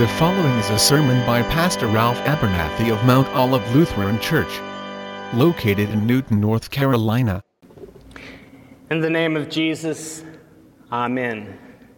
The following is a sermon by Pastor Ralph Abernathy of Mount Olive Lutheran Church, located in Newton, North Carolina. In the name of Jesus, Amen.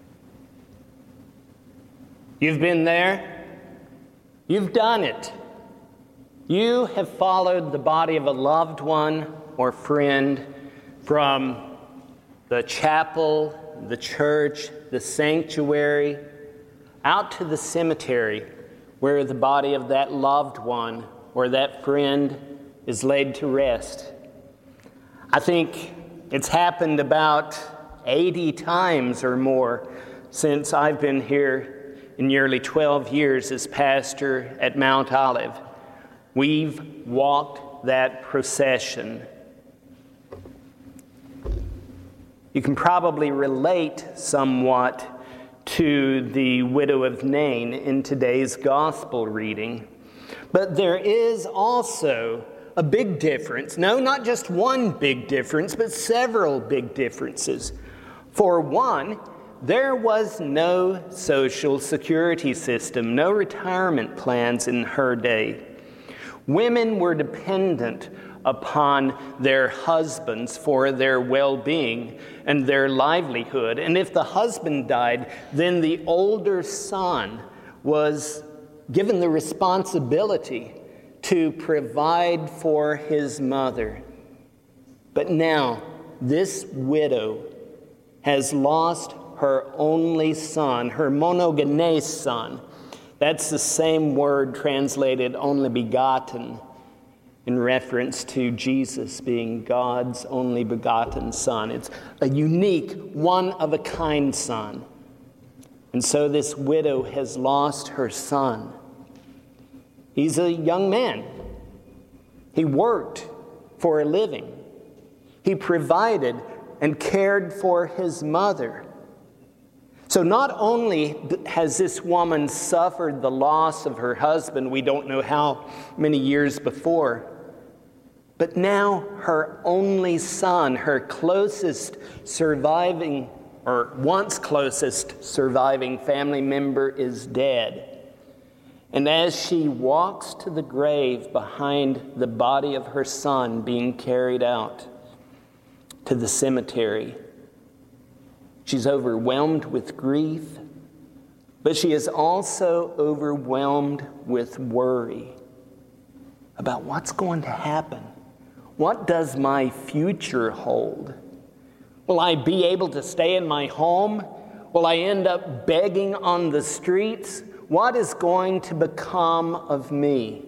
You've been there. You've done it. You have followed the body of a loved one or friend from the chapel, the church, the sanctuary, out to the cemetery where the body of that loved one or that friend is laid to rest. I think it's happened about 80 times or more since I've been here in nearly 12 years as pastor at Mount Olive. We've walked that procession. You can probably relate somewhat to the widow of Nain in today's gospel reading. But there is also a big difference. No, not just one big difference, but several big differences. For one, there was no social security system, no retirement plans in her day. Women were dependent upon their husbands for their well-being and their livelihood. And if the husband died, then the older son was given the responsibility to provide for his mother. But now, this widow has lost her only son, her monogenes son. That's the same word translated only begotten, in reference to Jesus being God's only begotten Son. It's a unique, one-of-a-kind son. And so this widow has lost her son. He's a young man. He worked for a living. He provided and cared for his mother. So not only has this woman suffered the loss of her husband, we don't know how many years before, but now her only son, her closest surviving, or once closest surviving family member is dead. And as she walks to the grave behind the body of her son being carried out to the cemetery, she's overwhelmed with grief, but she is also overwhelmed with worry about what's going to happen. What does my future hold? Will I be able to stay in my home? Will I end up begging on the streets? What is going to become of me?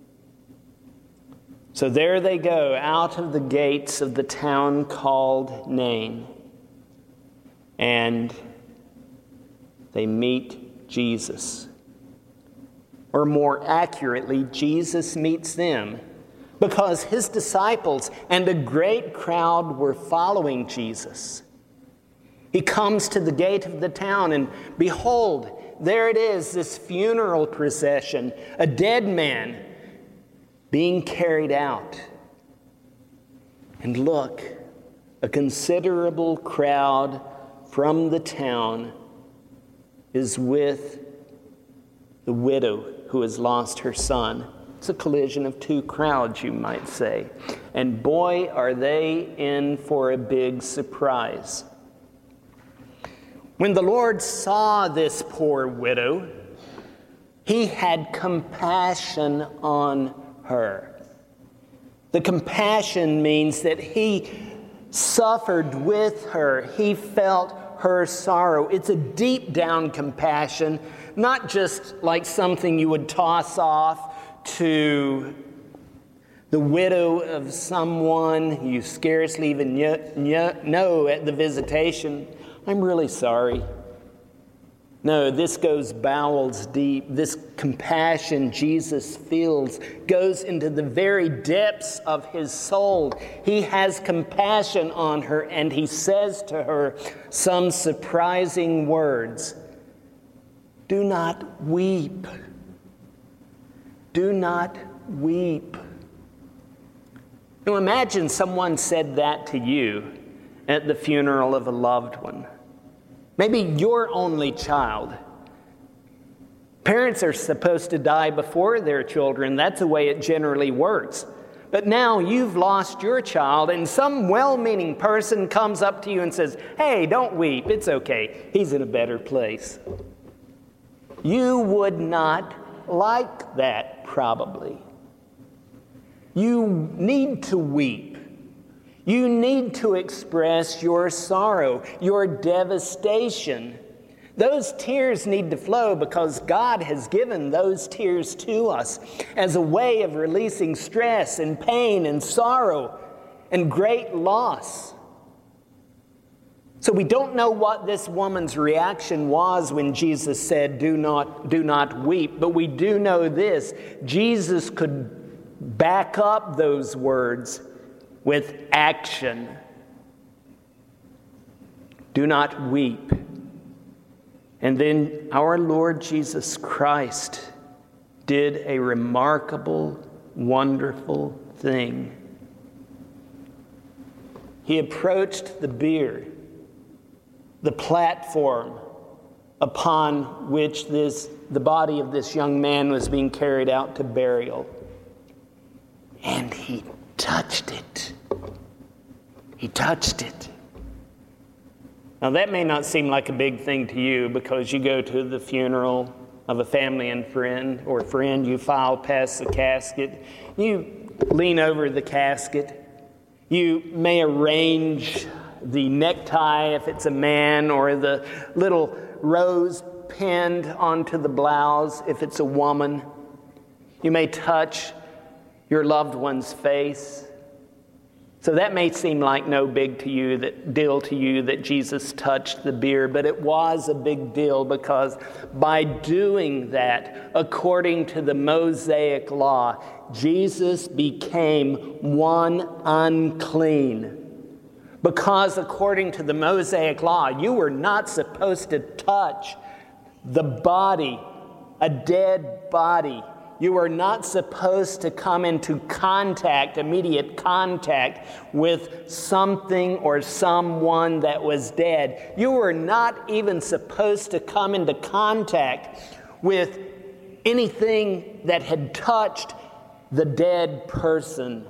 So there they go, out of the gates of the town called Nain. And they meet Jesus. Or more accurately, Jesus meets them, because his disciples and a great crowd were following Jesus. He comes to the gate of the town, and behold, there it is, this funeral procession, a dead man being carried out. And look, a considerable crowd from the town is with the widow who has lost her son. It's a collision of two crowds, you might say. And boy, are they in for a big surprise. When the Lord saw this poor widow, he had compassion on her. The compassion means that he suffered with her. He felt her sorrow. It's a deep down compassion, not just like something you would toss off to the widow of someone you scarcely even know at the visitation. I'm really sorry. No, this goes bowels deep. This compassion Jesus feels goes into the very depths of his soul. He has compassion on her, and he says to her some surprising words. Do not weep. Do not weep. Now imagine someone said that to you at the funeral of a loved one. Maybe your only child. Parents are supposed to die before their children. That's the way it generally works. But now you've lost your child, and some well-meaning person comes up to you and says, "Hey, don't weep. It's okay. He's in a better place." You would not like that, probably. You need to weep. You need to express your sorrow, your devastation. Those tears need to flow because God has given those tears to us as a way of releasing stress and pain and sorrow and great loss. So we don't know what this woman's reaction was when Jesus said, do not weep. But we do know this: Jesus could back up those words with action. Do not weep. And then our Lord Jesus Christ did a remarkable, wonderful thing. He approached the bier, the platform upon which the body of this young man was being carried out to burial. And he touched it. He touched it. Now that may not seem like a big thing to you because you go to the funeral of a family and friend, you file past the casket, you lean over the casket, you may arrange the necktie if it's a man, or the little rose pinned onto the blouse if it's a woman. You may touch your loved one's face. So that may seem like no big deal to you that Jesus touched the bier, but it was a big deal because by doing that, according to the Mosaic law, Jesus became one unclean. Because according to the Mosaic law, you were not supposed to touch the body, a dead body. You were not supposed to come into immediate contact with something or someone that was dead. You were not even supposed to come into contact with anything that had touched the dead person.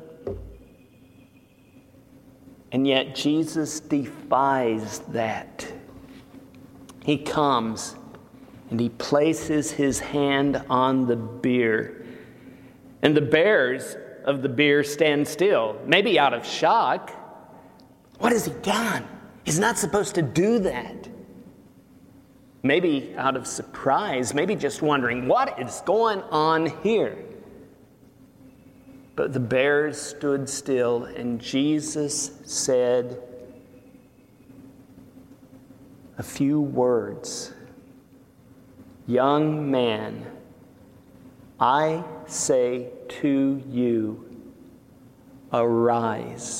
And yet Jesus defies that. He comes and he places his hand on the bier. And the bearers of the bier stand still, maybe out of shock. What has he done? He's not supposed to do that. Maybe out of surprise, maybe just wondering, what is going on here? But the bearers stood still, and Jesus said a few words. Young man, I say to you, arise.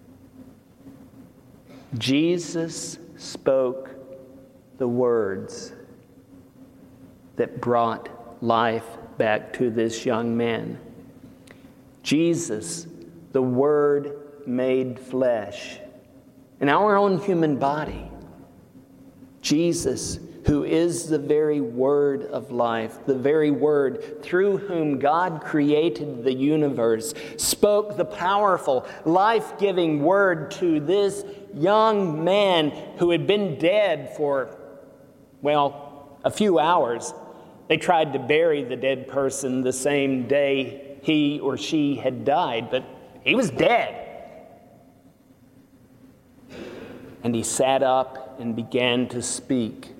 Jesus spoke the words that brought life back to this young man. Jesus, the Word made flesh in our own human body. Jesus, who is the very Word of life, the very Word through whom God created the universe, spoke the powerful, life-giving Word to this young man who had been dead for, a few hours. They tried to bury the dead person the same day he or she had died, but he was dead. And he sat up and began to speak.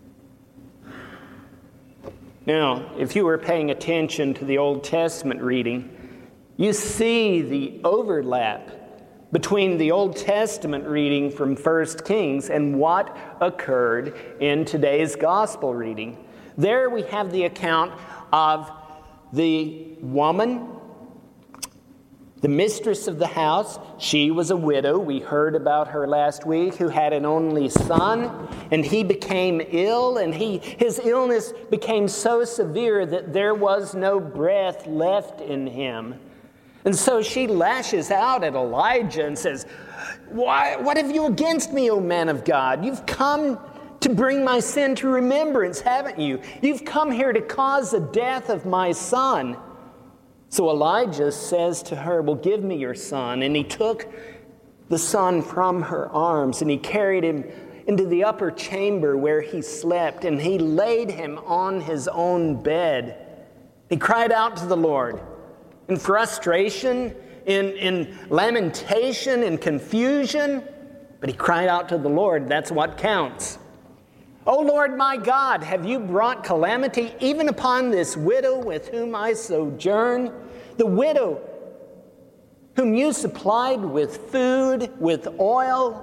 Now, if you were paying attention to the Old Testament reading, you see the overlap between the Old Testament reading from 1 Kings and what occurred in today's Gospel reading. There we have the account of the woman, the mistress of the house. She was a widow. We heard about her last week, who had an only son, and he became ill, and his illness became so severe that there was no breath left in him. And so she lashes out at Elijah and says, "What have you against me, O man of God? You've come to bring my sin to remembrance, haven't you? You've come here to cause the death of my son." So Elijah says to her, "Well, give me your son." And he took the son from her arms, and he carried him into the upper chamber where he slept, and he laid him on his own bed. He cried out to the Lord in frustration, in lamentation, in confusion, but he cried out to the Lord. That's what counts. "O Lord my God, have you brought calamity even upon this widow with whom I sojourn, the widow whom you supplied with food, with oil,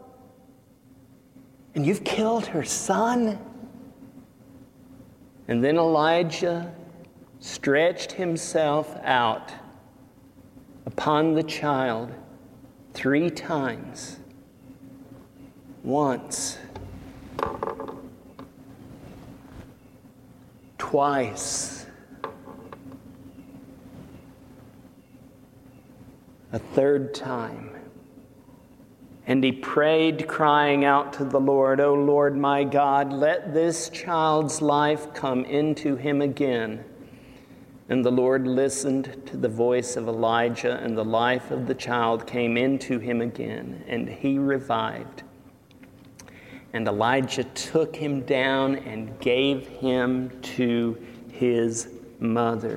and you've killed her son?" And then Elijah stretched himself out upon the child 3 times. Once, twice, a 3rd time. And he prayed, crying out to the Lord, "O Lord my God, let this child's life come into him again." And the Lord listened to the voice of Elijah, and the life of the child came into him again, and he revived. And Elijah took him down and gave him to his mother.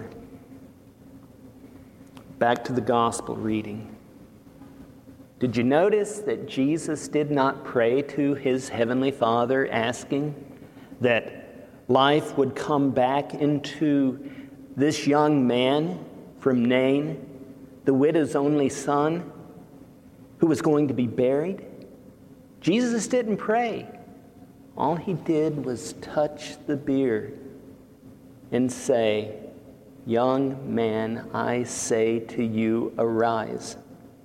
Back to the gospel reading. Did you notice that Jesus did not pray to his heavenly Father asking that life would come back into this young man from Nain, the widow's only son, who was going to be buried? Jesus didn't pray. All he did was touch the beard and say, "Young man, I say to you, arise."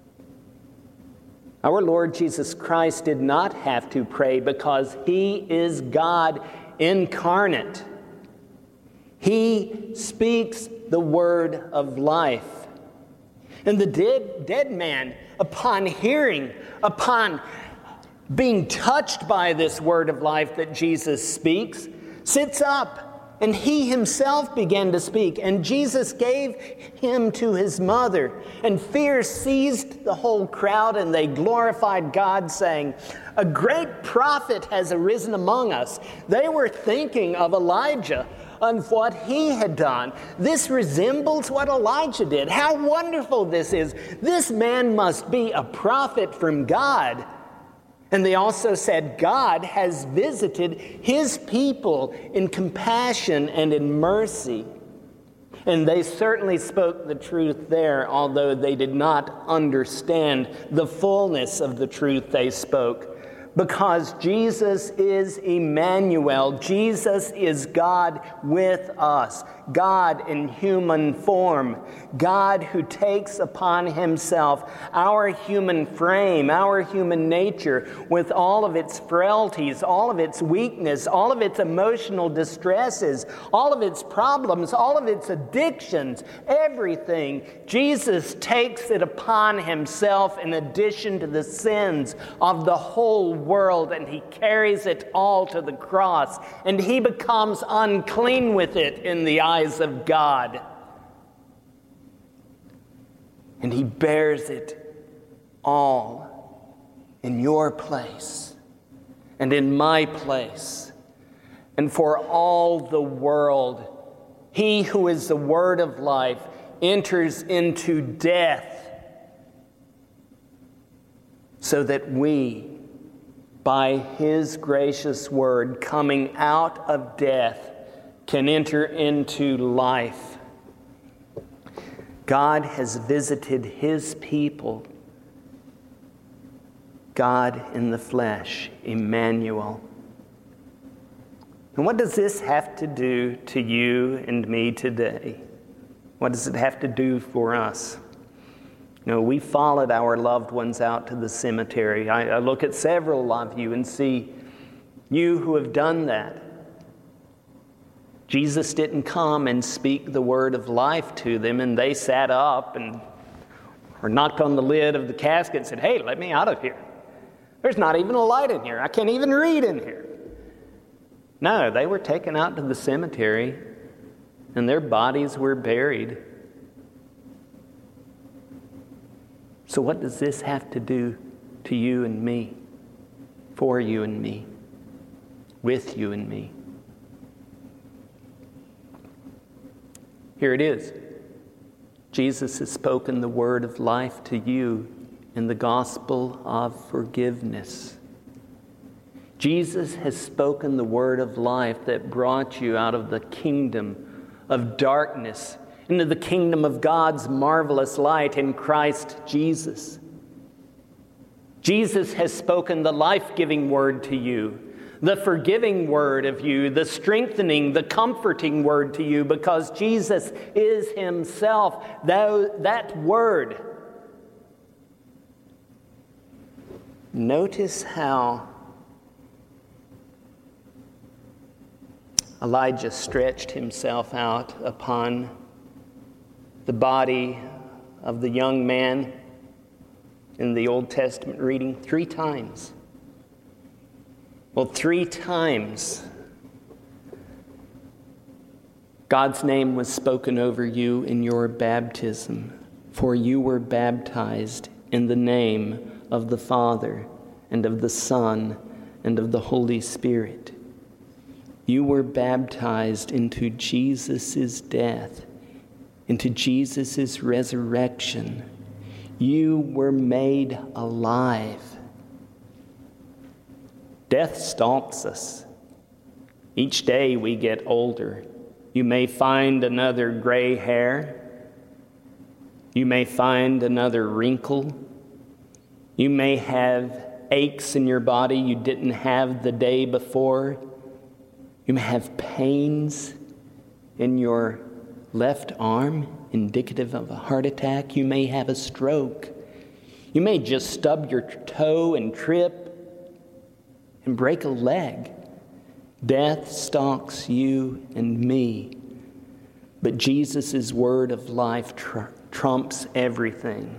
Our Lord Jesus Christ did not have to pray because he is God incarnate. He speaks the word of life. And the dead man, upon hearing, upon being touched by this word of life that Jesus speaks, sits up, and he himself began to speak. And Jesus gave him to his mother. And fear seized the whole crowd, and they glorified God, saying, "A great prophet has arisen among us." They were thinking of Elijah and what he had done. This resembles what Elijah did. How wonderful this is. This man must be a prophet from God. And they also said, God has visited his people in compassion and in mercy. And they certainly spoke the truth there, although they did not understand the fullness of the truth they spoke. Because Jesus is Emmanuel. Jesus is God with us. God in human form. God who takes upon himself our human frame, our human nature, with all of its frailties, all of its weakness, all of its emotional distresses, all of its problems, all of its addictions, everything. Jesus takes it upon himself in addition to the sins of the whole world, and he carries it all to the cross, and he becomes unclean with it in the eyes of God. And he bears it all in your place and in my place. And for all the world, he who is the word of life enters into death so that we, by his gracious word, coming out of death, can enter into life. God has visited his people. God in the flesh, Emmanuel. And what does this have to do to you and me today? What does it have to do for us? You know, we followed our loved ones out to the cemetery. I look at several of you and see you who have done that. Jesus didn't come and speak the word of life to them, and they sat up or knocked on the lid of the casket and said, "Hey, let me out of here. There's not even a light in here. I can't even read in here." No, they were taken out to the cemetery and their bodies were buried. So what does this have to do to you and me, for you and me, with you and me? Here it is. Jesus has spoken the word of life to you in the gospel of forgiveness. Jesus has spoken the word of life that brought you out of the kingdom of darkness into the kingdom of God's marvelous light in Christ Jesus. Jesus has spoken the life-giving word to you, the forgiving word of you, the strengthening, the comforting word to you, because Jesus is himself that word. Notice how Elijah stretched himself out upon the body of the young man in the Old Testament reading 3 times. Well, 3 times God's name was spoken over you in your baptism, for you were baptized in the name of the Father and of the Son and of the Holy Spirit. You were baptized into Jesus' death, into Jesus' resurrection. You were made alive. Death stalks us. Each day we get older. You may find another gray hair. You may find another wrinkle. You may have aches in your body you didn't have the day before. You may have pains in your left arm, indicative of a heart attack. You may have a stroke. You may just stub your toe and trip and break a leg. Death stalks you and me. But Jesus' word of life trumps everything.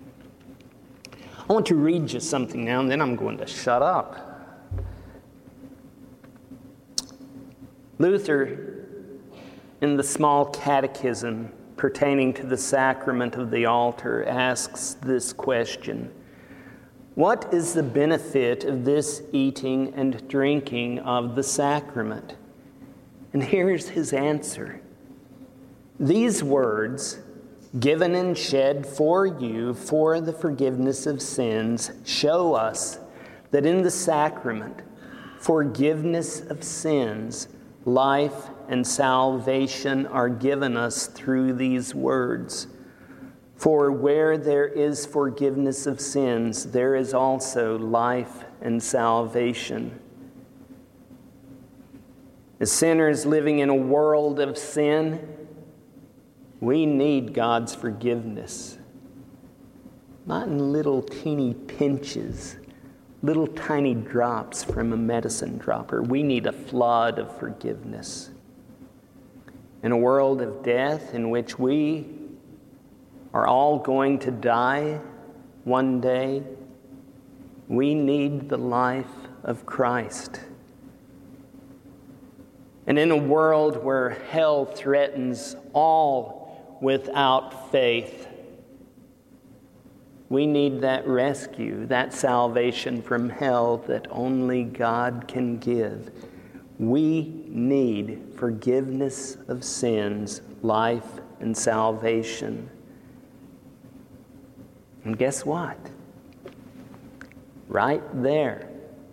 I want to read you something now, and then I'm going to shut up. Luther, in the Small Catechism pertaining to the sacrament of the altar, asks this question: what is the benefit of this eating and drinking of the sacrament? And here's his answer. These words, given and shed for you for the forgiveness of sins, show us that in the sacrament, forgiveness of sins, life and salvation are given us through these words. For where there is forgiveness of sins, there is also life and salvation. As sinners living in a world of sin, we need God's forgiveness. Not in little teeny pinches, little tiny drops from a medicine dropper. We need a flood of forgiveness. In a world of death in which we are all going to die one day, we need the life of Christ. And in a world where hell threatens all without faith, we need that rescue, that salvation from hell that only God can give. We need forgiveness of sins, life, and salvation. And guess what? Right there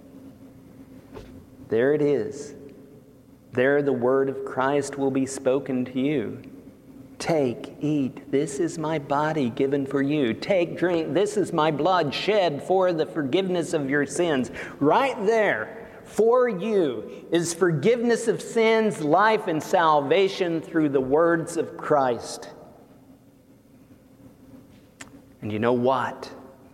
it is. There the word of Christ will be spoken to you. Take, eat, this is my body given for you. Take, drink, this is my blood shed for the forgiveness of your sins. Right there, for you, is forgiveness of sins, life, and salvation through the words of Christ. And you know what?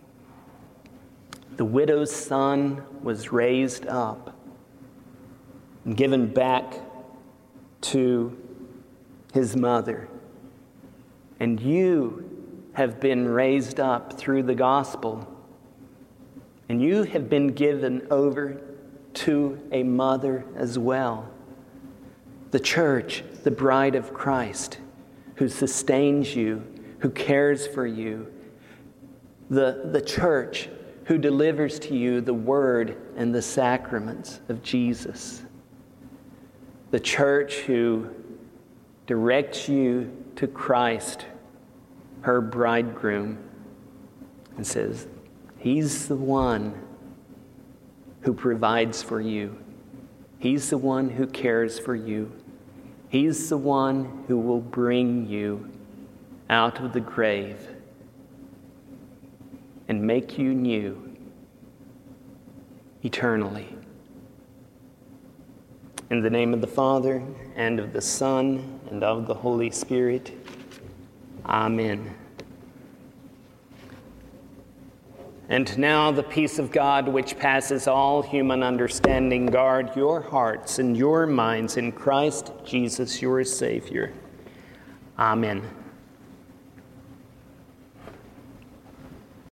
The widow's son was raised up and given back to his mother. And you have been raised up through the gospel. And you have been given over to a mother as well. The church, the bride of Christ, who sustains you, who cares for you. The church who delivers to you the word and the sacraments of Jesus. The church who directs you to Christ, her bridegroom, and says, He's the one who provides for you. He's the one who cares for you. He's the one who will bring you out of the grave and make you new eternally. In the name of the Father, and of the Son, and of the Holy Spirit. Amen. And now the peace of God, which passes all human understanding, guard your hearts and your minds in Christ Jesus, your Savior. Amen.